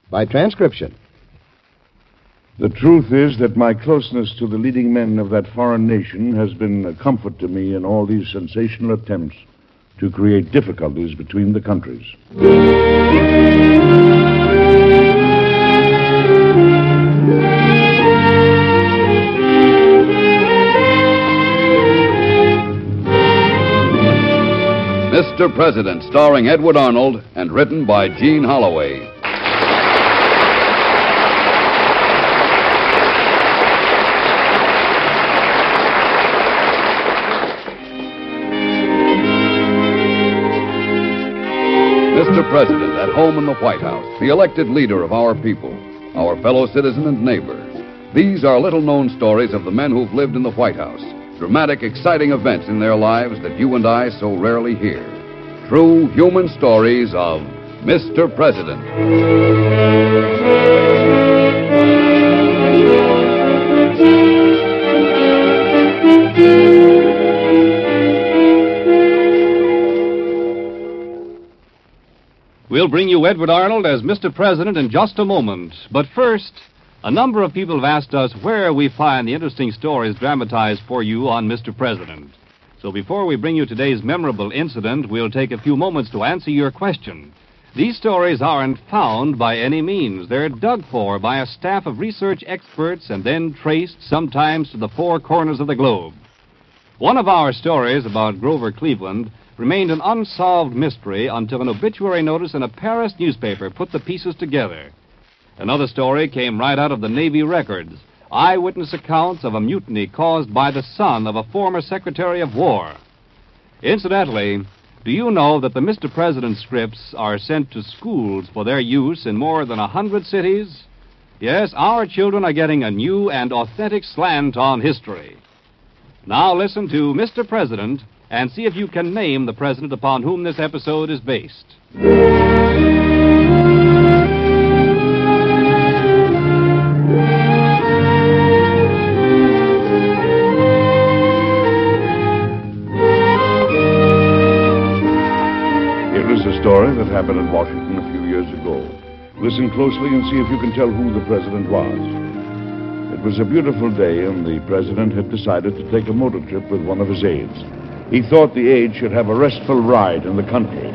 by transcription. The truth is that my closeness to the leading men of that foreign nation has been a comfort to me in all these sensational attempts to create difficulties between the countries. Mr. President, starring Edward Arnold and written by Gene Holloway. Mr. President, at home in the White House, the elected leader of our people, our fellow citizen and neighbor. These are little-known stories of the men who've lived in the White House. Dramatic, exciting events in their lives that you and I so rarely hear. True human stories of Mr. President. We'll bring you Edward Arnold as Mr. President in just a moment. But first, a number of people have asked us where we find the interesting stories dramatized for you on Mr. President. So before we bring you today's memorable incident, we'll take a few moments to answer your question. These stories aren't found by any means. They're dug for by a staff of research experts and then traced sometimes to the four corners of the globe. One of our stories about Grover Cleveland remained an unsolved mystery until an obituary notice in a Paris newspaper put the pieces together. Another story came right out of the Navy records. Eyewitness accounts of a mutiny caused by the son of a former Secretary of War. Incidentally, do you know that the Mr. President scripts are sent to schools for their use in more than 100 cities? Yes, our children are getting a new and authentic slant on history. Now listen to Mr. President and see if you can name the president upon whom this episode is based. Story that happened in Washington a few years ago. Listen closely and see if you can tell who the president was. It was a beautiful day, and the president had decided to take a motor trip with one of his aides. He thought the aide should have a restful ride in the country.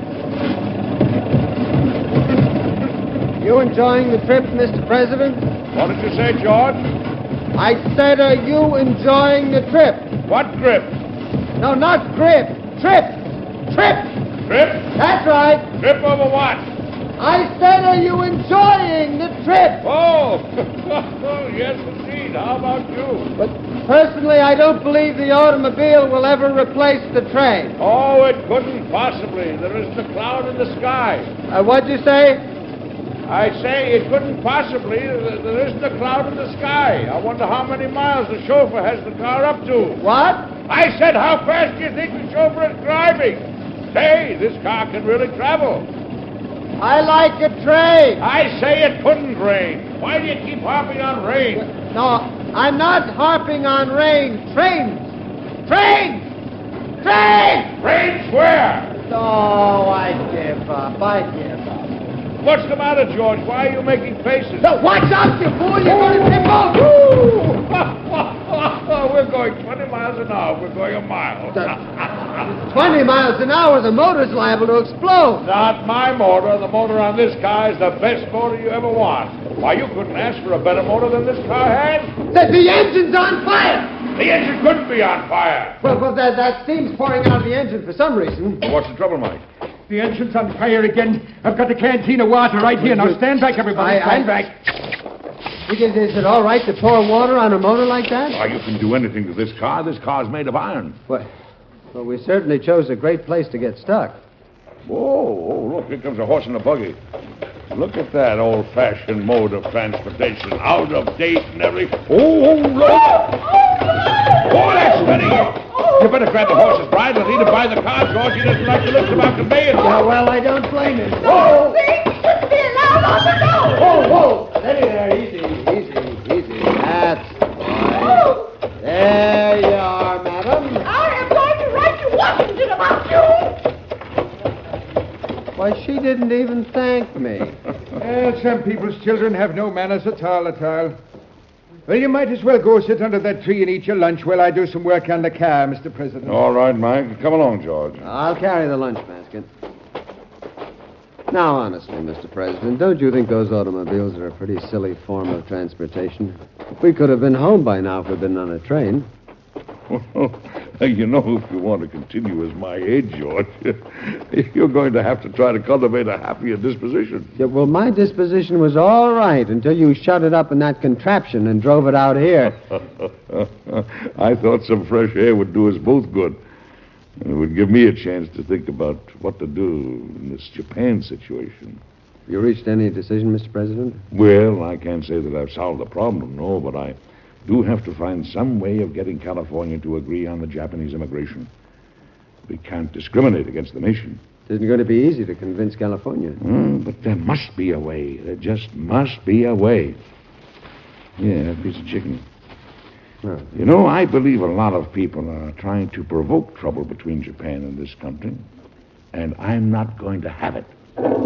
You enjoying the trip, Mr. President? What did you say, George? I said, are you enjoying the trip? What trip? No, not grip. Trip. Trip. Trip? That's right. Trip over what? I said, are you enjoying the trip? Oh, yes, indeed. How about you? But personally, I don't believe the automobile will ever replace the train. Oh, it couldn't possibly. There isn't a cloud in the sky. What'd you say? I say it couldn't possibly. There isn't a cloud in the sky. I wonder how many miles the chauffeur has the car up to. What? I said, how fast do you think the chauffeur is driving? Say, this car can really travel. I like a train. I say it couldn't rain. Why do you keep harping on rain? No, I'm not harping on rain. Trains. Trains. Trains. Rain's where? Oh, I give up. What's the matter, George? Why are you making faces? No, watch out, you fool. You're going to tip over. We're going 20 miles an hour. We're going a mile. 20 miles an hour, the motor's liable to explode. Not my motor. The motor on this car is the best motor you ever want. Why, you couldn't ask for a better motor than this car has. The engine's on fire. The engine couldn't be on fire. Well, that steam's pouring out of the engine for some reason. What's the trouble, Mike? The engine's on fire again. I've got a canteen of water right here. Now stand back, everybody. Stand back. Is it all right to pour water on a motor like that? Why, you can do anything to this car. This car's made of iron. Well, we certainly chose a great place to get stuck. Whoa, look, here comes a horse and a buggy. Look at that old-fashioned mode of transportation. Out of date and everything. Oh, look! Oh, that's spinning. You better grab the horse's bridle and lead him by the car, George. He doesn't like to lift him out the conveyance. Yeah, well, I don't blame him. Whoa! Whoa! Steady there, easy. That's fine. There you are, madam. I am going to write to Washington about you. Why, she didn't even thank me. Well, some people's children have no manners at all. Well, you might as well go sit under that tree and eat your lunch while I do some work on the car, Mr. President. All right, Mike. Come along, George. I'll carry the lunch basket. Now, honestly, Mr. President, don't you think those automobiles are a pretty silly form of transportation? We could have been home by now if we'd been on a train. Well, you know, if you want to continue as my age, George, you're going to have to try to cultivate a happier disposition. Yeah, well, my disposition was all right until you shut it up in that contraption and drove it out here. I thought some fresh air would do us both good. And it would give me a chance to think about what to do in this Japan situation. You reached any decision, Mr. President? Well, I can't say that I've solved the problem, no, but I do have to find some way of getting California to agree on the Japanese immigration. We can't discriminate against the nation. It isn't going to be easy to convince California. But there must be a way. There just must be a way. Yeah, a piece of chicken. Well, You know, I believe a lot of people are trying to provoke trouble between Japan and this country, and I'm not going to have it.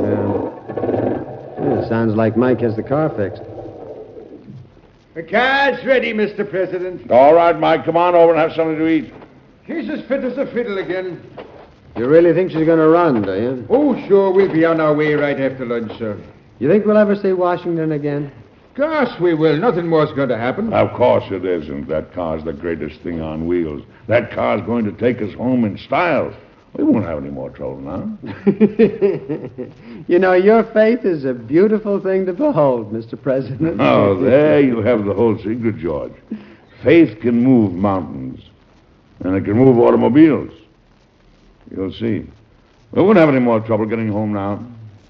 it sounds like Mike has the car fixed. The car's ready, Mr. President. All right, Mike, come on over and have something to eat. She's as fit as a fiddle again. You really think she's going to run, do you? Oh, sure, we'll be on our way right after lunch, sir. You think we'll ever see Washington again? Gosh, we will. Nothing more's going to happen. Of course it isn't. That car's the greatest thing on wheels. That car's going to take us home in style. We won't have any more trouble now. You know, your faith is a beautiful thing to behold, Mr. President. Oh, there you have the whole secret, George. Faith can move mountains, and it can move automobiles. You'll see. We won't have any more trouble getting home now.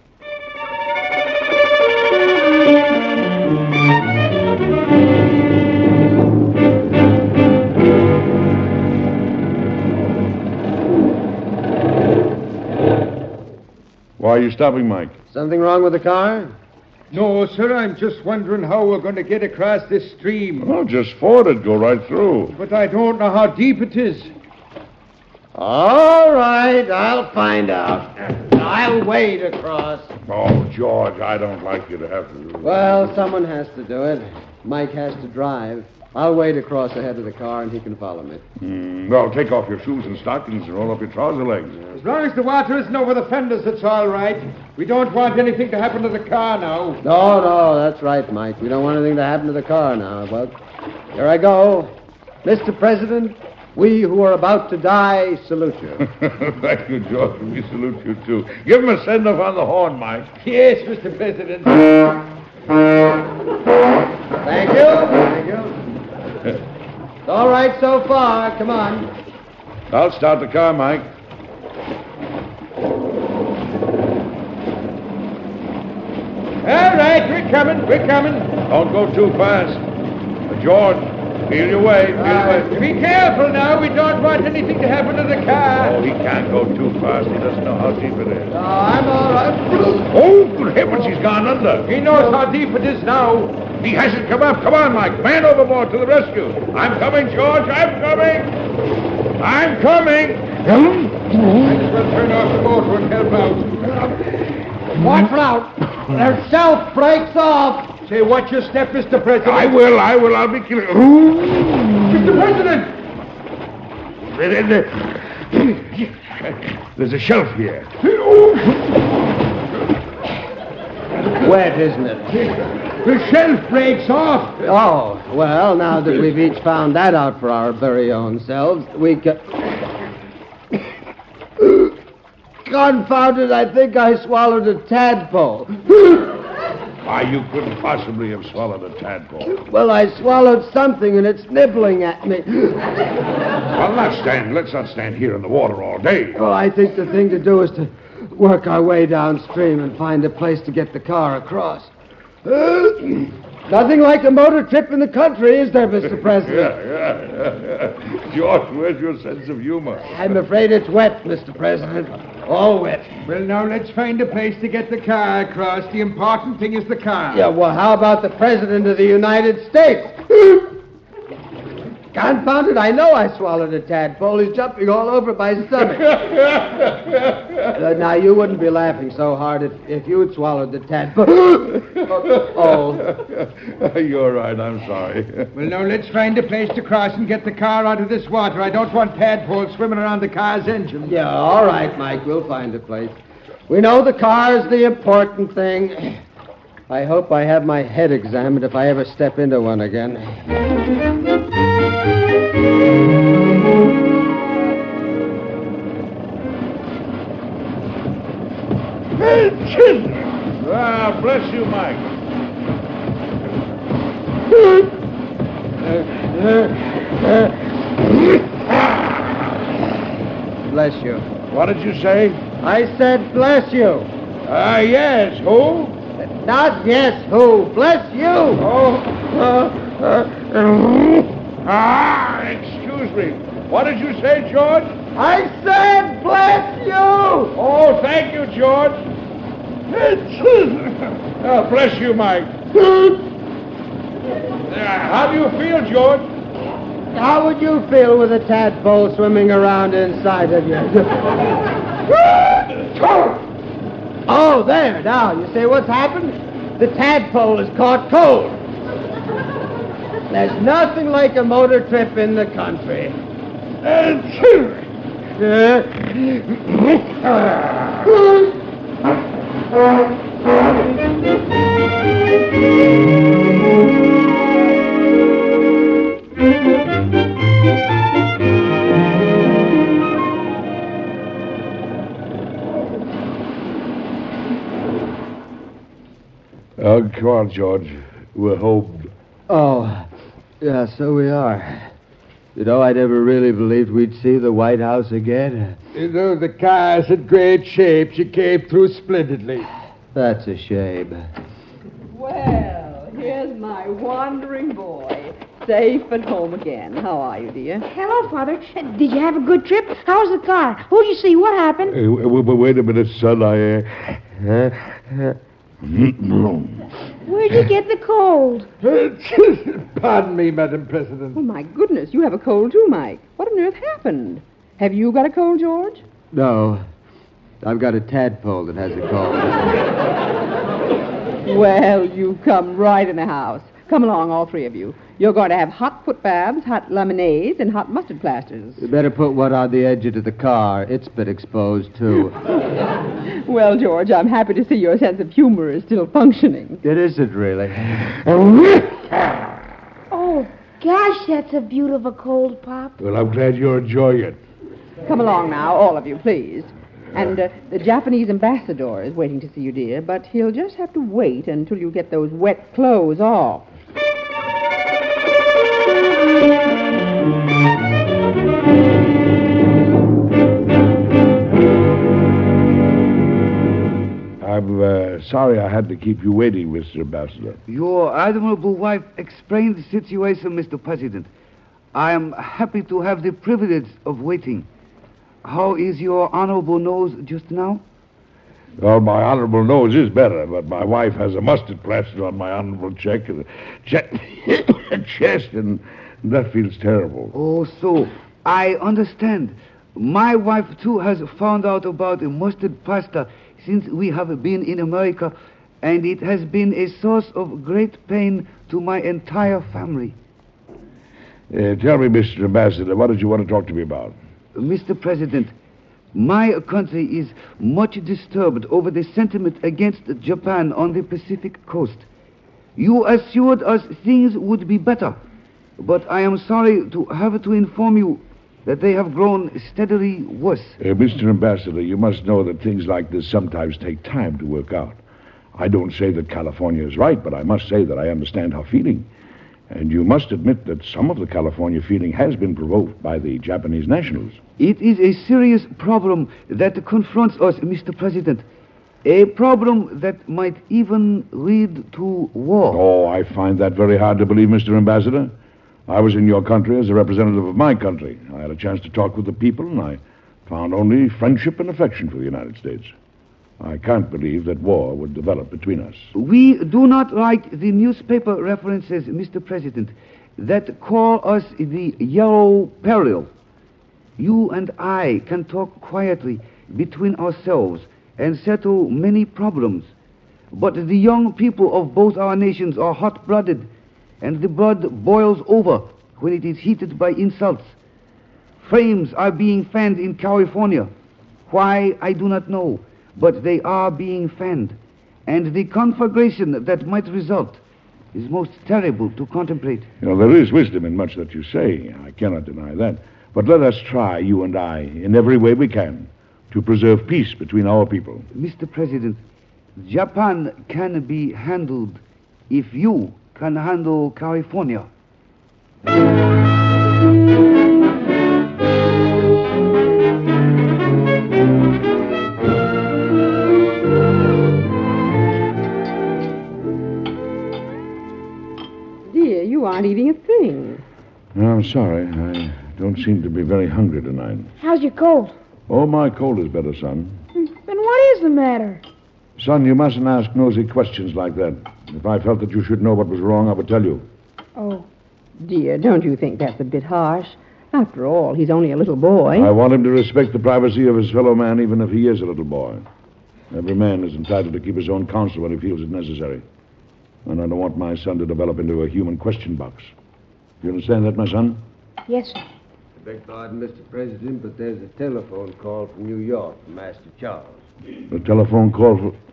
Why are you stopping, Mike? Something wrong with the car? No, sir, I'm just wondering how we're going to get across this stream. Well, just ford it. Go right through. But I don't know how deep it is. All right, I'll find out. I'll wade across. Oh, George, I don't like you to have to do that. Well, someone has to do it. Mike has to drive. I'll wade across ahead of the car, and he can follow me. Well, take off your shoes and stockings and roll up your trouser legs. As long as the water isn't over the fenders, it's all right. We don't want anything to happen to the car now. No, that's right, Mike. We don't want anything to happen to the car now. Well, here I go. Mr. President, we who are about to die salute you. Thank you, George. We salute you, too. Give him a send-off on the horn, Mike. Yes, Mr. President. Thank you. It's all right so far. Come on. I'll start the car, Mike. All right, we're coming. Don't go too fast. George, feel your way. Be careful now. We don't want anything to happen to the car. Oh, he can't go too fast. He doesn't know how deep it is. No, I'm all right. Oh, good heavens, he's gone under. He knows how deep it is now. He hasn't come up. Come on, Mike. Man overboard to the rescue. I'm coming, George. I'm coming. Might as well turn off the motor and help out. Watch out. Their shelf breaks off. Say, watch your step, Mr. President. I will. I'll be killing. Mr. President! There's a shelf here. Wet, isn't it? The shelf breaks off. Oh, well, now that we've each found that out for our very own selves, we can... Confound it, I think I swallowed a tadpole. Why, you couldn't possibly have swallowed a tadpole. Well, I swallowed something and it's nibbling at me. Well, let's not stand here in the water all day. Oh, I think the thing to do is to work our way downstream and find a place to get the car across. Nothing like a motor trip in the country, is there, Mr. President? Yeah. George, where's your sense of humor? I'm afraid it's wet, Mr. President. All wet. Well, now let's find a place to get the car across. The important thing is the car. Yeah, well, how about the President of the United States? Confound it, I know I swallowed a tadpole. He's jumping all over my stomach. Now, you wouldn't be laughing so hard if you'd swallowed the tadpole. You're right, I'm sorry. Well, now, let's find a place to cross and get the car out of this water. I don't want tadpoles swimming around the car's engine. Yeah, all right, Mike. We'll find a place. We know the car's the important thing. I hope I have my head examined if I ever step into one again. Bless you, Mike. Bless you. What did you say? I said bless you. Yes. Who? Not yes, who? Bless you. Excuse me. What did you say, George? I said bless you. Oh, thank you, George. Bless you, Mike. How do you feel, George? How would you feel with a tadpole swimming around inside of you? Oh, there. Now, you see what's happened? The tadpole is caught cold. There's nothing like a motor trip in the country. Oh, come on, George. We're home. Oh, yeah, so we are. You know, I never really believed we'd see the White House again. You know, the car's in great shape. She came through splendidly. That's a shame. Well, here's my wandering boy. Safe at home again. How are you, dear? Hello, Father. Did you have a good trip? How was the car? Who'd you see? What happened? Wait a minute, son. Where'd you get the cold? Pardon me, Madam President. Oh, my goodness, you have a cold too, Mike. What on earth happened? Have you got a cold, George? No. I've got a tadpole that has a cold. Well, you've come right in the house. Come along, all three of you. You're going to have hot foot baths, hot lemonades, and hot mustard plasters. You better put one on the edge of the car. It's been exposed, too. Well, George, I'm happy to see your sense of humor is still functioning. It isn't really. Oh, gosh, that's a beautiful cold, Pop. Well, I'm glad you're enjoying it. Come along now, all of you, please. And the Japanese ambassador is waiting to see you, dear, but he'll just have to wait until you get those wet clothes off. I'm sorry I had to keep you waiting, Mr. Ambassador. Your admirable wife explained the situation, Mr. President. I am happy to have the privilege of waiting. How is your honorable nose just now? Well, my honorable nose is better, but my wife has a mustard plaster on my honorable chest, and that feels terrible. Oh, so I understand. My wife, too, has found out about the mustard plaster since we have been in America, and it has been a source of great pain to my entire family. Tell me, Mr. Ambassador, what did you want to talk to me about? Mr. President, my country is much disturbed over the sentiment against Japan on the Pacific coast. You assured us things would be better, but I am sorry to have to inform you that they have grown steadily worse. Mr. Ambassador, you must know that things like this sometimes take time to work out. I don't say that California is right, but I must say that I understand her feeling. And you must admit that some of the California feeling has been provoked by the Japanese nationals. It is a serious problem that confronts us, Mr. President. A problem that might even lead to war. Oh, I find that very hard to believe, Mr. Ambassador. I was in your country as a representative of my country. I had a chance to talk with the people, and I found only friendship and affection for the United States. I can't believe that war would develop between us. We do not like the newspaper references, Mr. President. that call us the Yellow Peril. You and I can talk quietly between ourselves and settle many problems. But the young people of both our nations are hot-blooded, and the blood boils over when it is heated by insults. Flames are being fanned in California. Why, I do not know, but they are being fanned. And the conflagration that might result is most terrible to contemplate. There is wisdom in much that you say. I cannot deny that. But let us try, you and I, in every way we can, to preserve peace between our people. Mr. President, Japan can be handled if you can handle California. Dear, you aren't eating a thing. No, I'm sorry. I don't seem to be very hungry tonight. How's your cold? Oh, my cold is better, son. Then what is the matter? Son, you mustn't ask nosy questions like that. If I felt that you should know what was wrong, I would tell you. Oh. Dear, don't you think that's a bit harsh? After all, he's only a little boy. I want him to respect the privacy of his fellow man, even if he is a little boy. Every man is entitled to keep his own counsel when he feels it necessary. And I don't want my son to develop into a human question box. You understand that, my son? Yes, sir. I beg pardon, Mr. President, but there's a telephone call from New York from Master Charles. A telephone call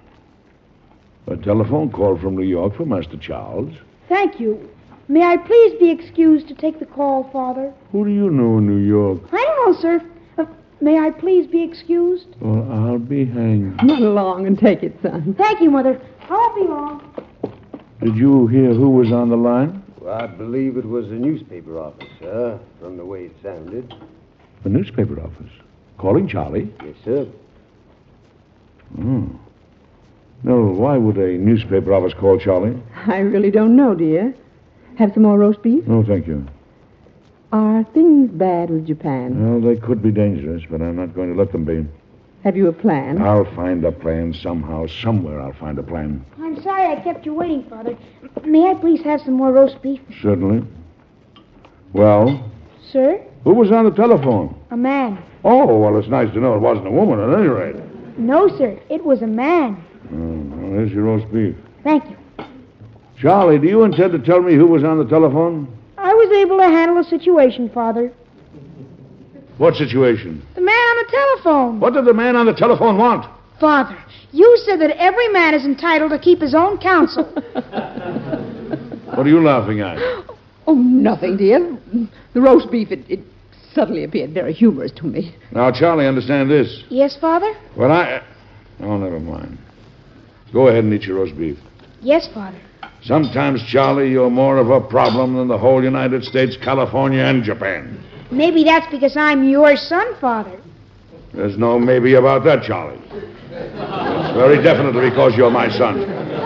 from New York for Master Charles? Thank you. May I please be excused to take the call, Father? Who do you know in New York? I don't know, sir. May I please be excused? Well, I'll be hanged. Run along and take it, son. Thank you, Mother. I won't be long. Did you hear who was on the line? Well, I believe it was the newspaper office, sir, from the way it sounded. The newspaper office? Calling Charlie? Yes, sir. Oh. No, why would a newspaper office call Charlie? I really don't know, dear. Have some more roast beef? No, thank you. Are things bad with Japan? Well, they could be dangerous, but I'm not going to let them be. Have you a plan? I'll find a plan somehow. Somewhere I'll find a plan. I'm sorry I kept you waiting, Father. May I please have some more roast beef? Certainly. Well? Sir? Who was on the telephone? A man. Oh, well, it's nice to know it wasn't a woman at any rate. No, sir. It was a man. Well, there's your roast beef. Thank you. Charlie, do you intend to tell me who was on the telephone? I was able to handle a situation, Father. What situation? The man on the telephone. What did the man on the telephone want? Father, you said that every man is entitled to keep his own counsel. What are you laughing at? Oh, nothing, dear. The roast beef, it suddenly appeared very humorous to me. Now, Charlie, understand this. Yes, Father? Well, Oh, never mind. Go ahead and eat your roast beef. Yes, Father. Sometimes, Charlie, you're more of a problem than the whole United States, California, and Japan. Maybe that's because I'm your son, Father. There's no maybe about that, Charlie. It's very definitely because you're my son.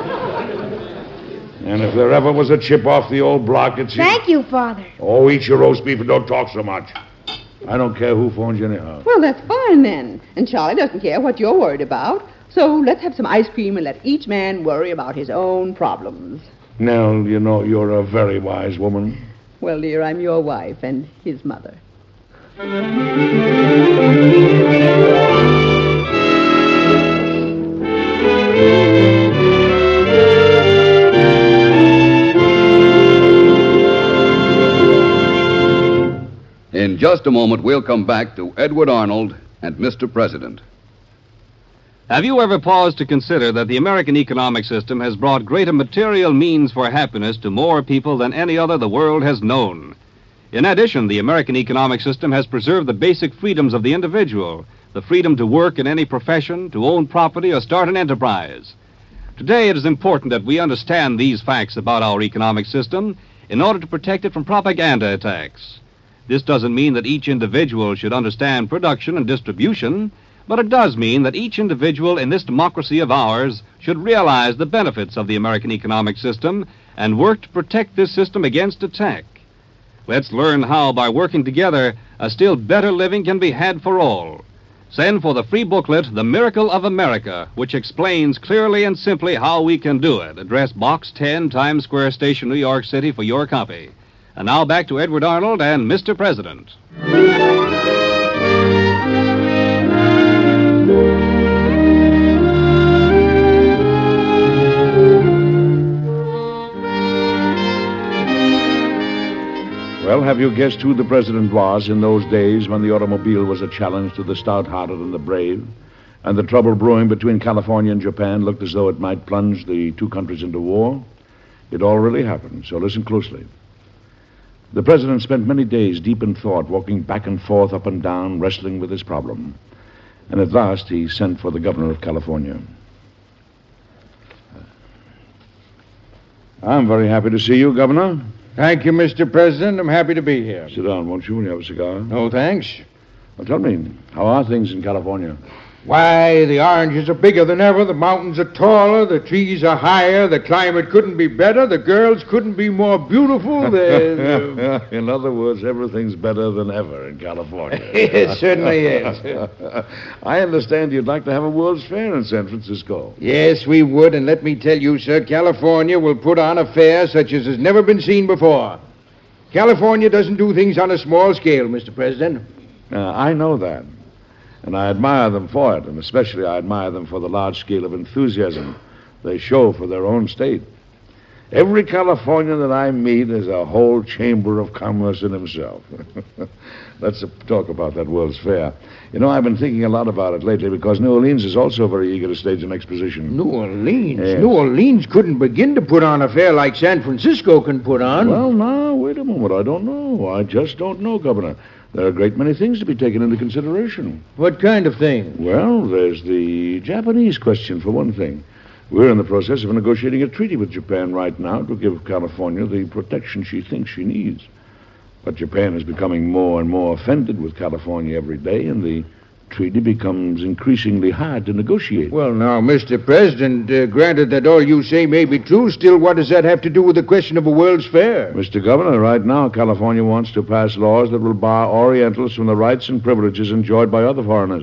And if there ever was a chip off the old block, it's you. Thank you, Father. Oh, eat your roast beef and don't talk so much. I don't care who phones you anyhow. Well, that's fine, then. And Charlie doesn't care what you're worried about. So let's have some ice cream and let each man worry about his own problems. Nell, you know you're a very wise woman. Well, dear, I'm your wife and his mother. In just a moment, we'll come back to Edward Arnold and Mr. President. Have you ever paused to consider that the American economic system has brought greater material means for happiness to more people than any other the world has known? In addition, the American economic system has preserved the basic freedoms of the individual, the freedom to work in any profession, to own property, or start an enterprise. Today, it is important that we understand these facts about our economic system in order to protect it from propaganda attacks. This doesn't mean that each individual should understand production and distribution, but it does mean that each individual in this democracy of ours should realize the benefits of the American economic system and work to protect this system against attack. Let's learn how, by working together, a still better living can be had for all. Send for the free booklet, The Miracle of America, which explains clearly and simply how we can do it. Address Box 10, Times Square Station, New York City, for your copy. And now back to Edward Arnold and Mr. President. Well, have you guessed who the president was in those days when the automobile was a challenge to the stout-hearted and the brave, and the trouble brewing between California and Japan looked as though it might plunge the two countries into war? It all really happened, so listen closely. The president spent many days deep in thought, walking back and forth, up and down, wrestling with his problem. And at last he sent for the governor of California. I'm very happy to see you, Governor. Thank you, Mr. President. I'm happy to be here. Sit down, won't you, when you have a cigar? No, thanks. Well, tell me, how are things in California? Why, the oranges are bigger than ever, the mountains are taller, the trees are higher, the climate couldn't be better, the girls couldn't be more beautiful. In other words, everything's better than ever in California. It certainly is. I understand you'd like to have a World's Fair in San Francisco. Yes, we would, and let me tell you, sir, California will put on a fair such as has never been seen before. California doesn't do things on a small scale, Mr. President. I know that. And I admire them for it, and especially I admire them for the large scale of enthusiasm they show for their own state. Every Californian that I meet is a whole chamber of commerce in himself. Let's talk about that World's Fair. You know, I've been thinking a lot about it lately because New Orleans is also very eager to stage an exposition. New Orleans? Yes. New Orleans couldn't begin to put on a fair like San Francisco can put on. Well, now, wait a moment. I don't know. I just don't know, Governor. There are a great many things to be taken into consideration. What kind of thing? Well, there's the Japanese question, for one thing. We're in the process of negotiating a treaty with Japan right now to give California the protection she thinks she needs. But Japan is becoming more and more offended with California every day, and the treaty becomes increasingly hard to negotiate. Well, now, Mr. President, granted that all you say may be true, still what does that have to do with the question of a World's Fair? Mr. Governor, right now California wants to pass laws that will bar Orientals from the rights and privileges enjoyed by other foreigners.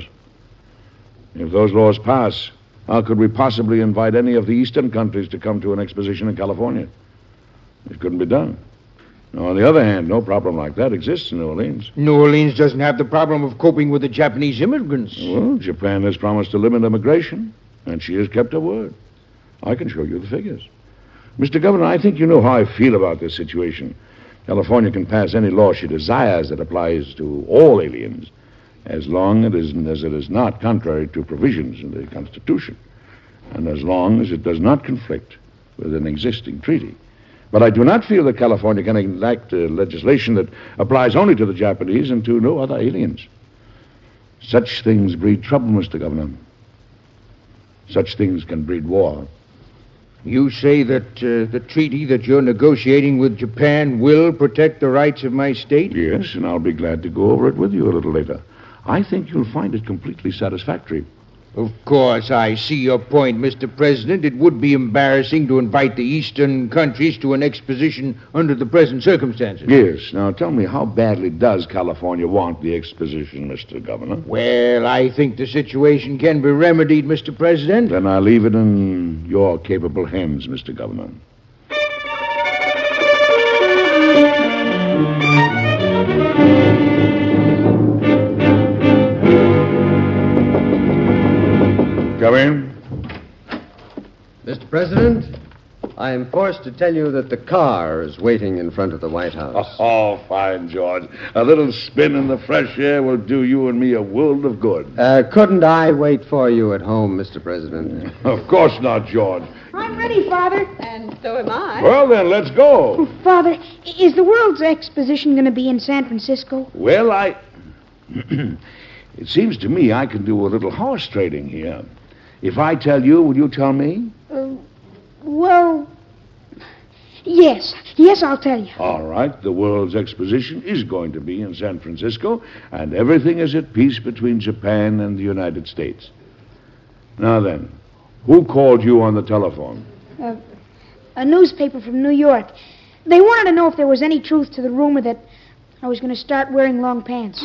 If those laws pass, how could we possibly invite any of the eastern countries to come to an exposition in California? It couldn't be done. Now, on the other hand, no problem like that exists in New Orleans. New Orleans doesn't have the problem of coping with the Japanese immigrants. Well, Japan has promised to limit immigration, and she has kept her word. I can show you the figures. Mr. Governor, I think you know how I feel about this situation. California can pass any law she desires that applies to all aliens, as long as it is not contrary to provisions in the Constitution, and as long as it does not conflict with an existing treaty. But I do not feel that California can enact legislation that applies only to the Japanese and to no other aliens. Such things breed trouble, Mr. Governor. Such things can breed war. You say that the treaty that you're negotiating with Japan will protect the rights of my state? Yes, and I'll be glad to go over it with you a little later. I think you'll find it completely satisfactory. Of course, I see your point, Mr. President. It would be embarrassing to invite the eastern countries to an exposition under the present circumstances. Yes. Now, tell me, how badly does California want the exposition, Mr. Governor? Well, I think the situation can be remedied, Mr. President. Then I leave it in your capable hands, Mr. Governor. Come in. Mr. President, I am forced to tell you that the car is waiting in front of the White House. Oh, fine, George. A little spin in the fresh air will do you and me a world of good. Couldn't I wait for you at home, Mr. President? Of course not, George. I'm ready, Father. And so am I. Well, then, let's go. Father, is the World's Exposition going to be in San Francisco? Well, it seems to me I can do a little horse trading here. If I tell you, will you tell me? Well, yes. Yes, I'll tell you. All right. The World's Exposition is going to be in San Francisco, and everything is at peace between Japan and the United States. Now then, who called you on the telephone? A newspaper from New York. They wanted to know if there was any truth to the rumor that I was going to start wearing long pants.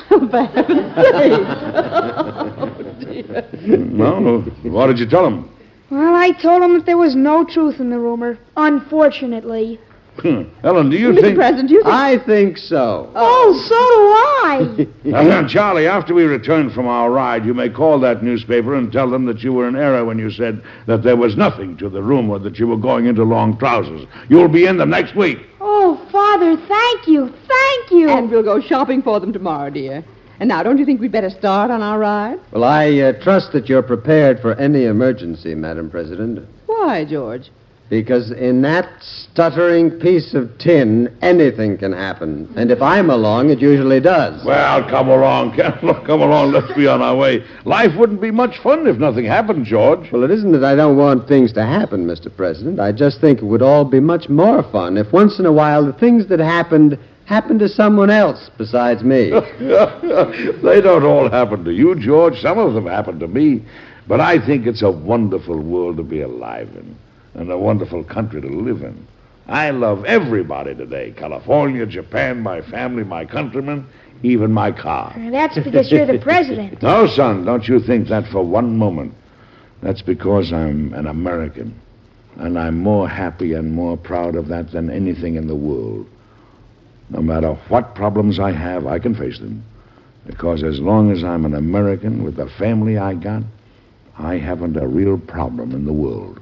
No, what did you tell them? Well, I told them that there was no truth in the rumor, unfortunately. Ellen, do you Mr. think... President, do you think... I think so. Oh, so do I. Now, Charlie, after we return from our ride, you may call that newspaper and tell them that you were in error when you said that there was nothing to the rumor that you were going into long trousers. You'll be in them next week. Oh, Father, thank you. Thank you. And we'll go shopping for them tomorrow, dear. And now, don't you think we'd better start on our ride? Well, I trust that you're prepared for any emergency, Madam President. Why, George? Because in that stuttering piece of tin, anything can happen. And if I'm along, it usually does. Well, come along, Look, come along. Let's be on our way. Life wouldn't be much fun if nothing happened, George. Well, it isn't that I don't want things to happen, Mr. President. I just think it would all be much more fun if once in a while the things that happened to someone else besides me. They don't all happen to you, George. Some of them happen to me. But I think it's a wonderful world to be alive in. And a wonderful country to live in. I love everybody today. California, Japan, my family, my countrymen, even my car. That's because you're the president. No, son, don't you think that for one moment. That's because I'm an American. And I'm more happy and more proud of that than anything in the world. No matter what problems I have, I can face them. Because as long as I'm an American with the family I got, I haven't a real problem in the world.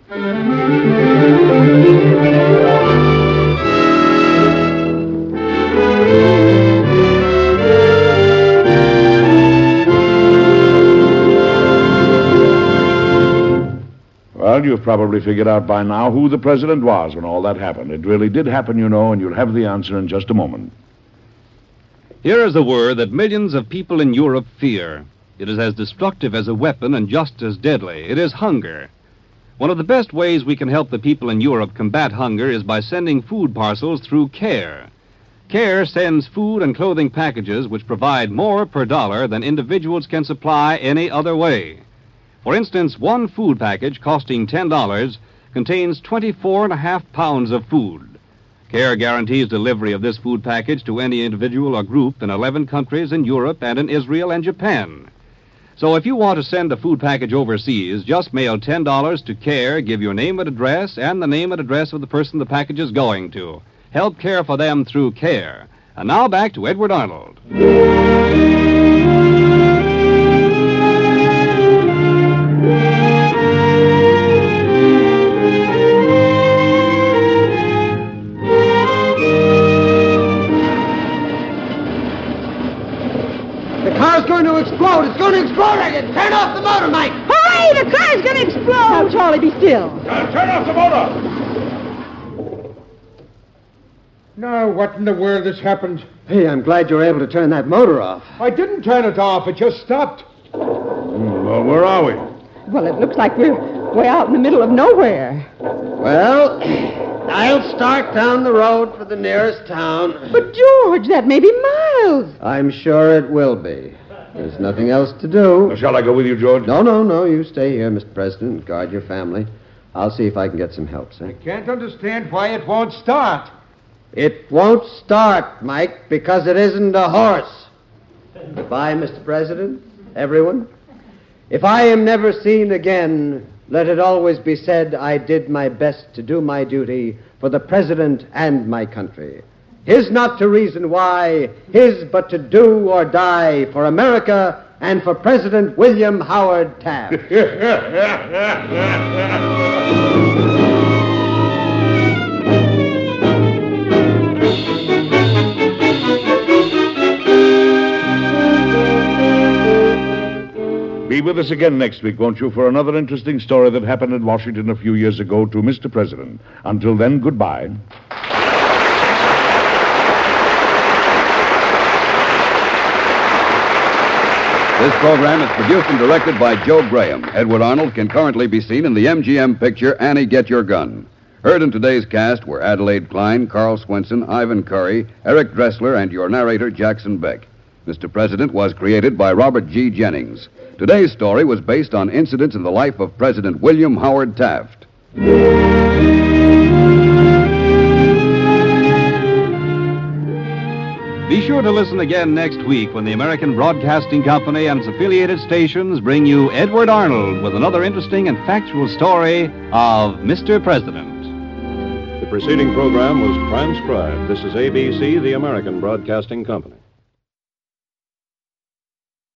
Well, you've probably figured out by now who the president was when all that happened. It really did happen, you know, and you'll have the answer in just a moment. Here is a word that millions of people in Europe fear. It is as destructive as a weapon and just as deadly. It is hunger. One of the best ways we can help the people in Europe combat hunger is by sending food parcels through CARE. CARE sends food and clothing packages which provide more per dollar than individuals can supply any other way. For instance, one food package costing $10 contains 24.5 pounds of food. CARE guarantees delivery of this food package to any individual or group in 11 countries in Europe and in Israel and Japan. So if you want to send a food package overseas, just mail $10 to CARE, give your name and address, and the name and address of the person the package is going to. Help care for them through CARE. And now back to Edward Arnold. The car's going to explode. It's going to explode. I can turn off the motor, Mike. Hurry! The car's going to explode! Now, Charlie, be still. Turn off the motor! Now, what in the world has happened? Hey, I'm glad you were able to turn that motor off. I didn't turn it off. It just stopped. Well, where are we? Well, it looks like we're way out in the middle of nowhere. Well, I'll start down the road for the nearest town. But, George, that may be miles. I'm sure it will be. There's nothing else to do. Shall I go with you, George? No. You stay here, Mr. President. Guard your family. I'll see if I can get some help, sir. I can't understand why it won't start. It won't start, Mike, because it isn't a horse. Goodbye, Mr. President, everyone. If I am never seen again, let it always be said I did my best to do my duty for the President and my country. His not to reason why, his but to do or die for America and for President William Howard Taft. Be with us again next week, won't you, for another interesting story that happened in Washington a few years ago to Mr. President. Until then, goodbye. This program is produced and directed by Joe Graham. Edward Arnold can currently be seen in the MGM picture Annie, Get Your Gun. Heard in today's cast were Adelaide Klein, Carl Swenson, Ivan Curry, Eric Dressler, and your narrator, Jackson Beck. Mr. President was created by Robert G. Jennings. Today's story was based on incidents in the life of President William Howard Taft. Be sure to listen again next week when the American Broadcasting Company and its affiliated stations bring you Edward Arnold with another interesting and factual story of Mr. President. The preceding program was transcribed. This is ABC, the American Broadcasting Company.